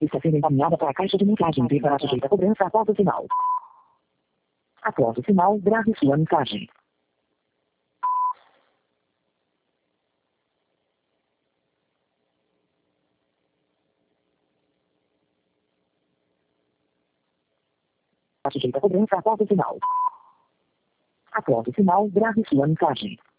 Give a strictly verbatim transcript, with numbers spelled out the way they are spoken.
Está sendo encaminhada para a caixa de mensagem e será sujeita a cobrança após o sinal. Após o sinal, grave sua mensagem. Está sujeita a cobrança após o sinal. Após o sinal, grave sua mensagem.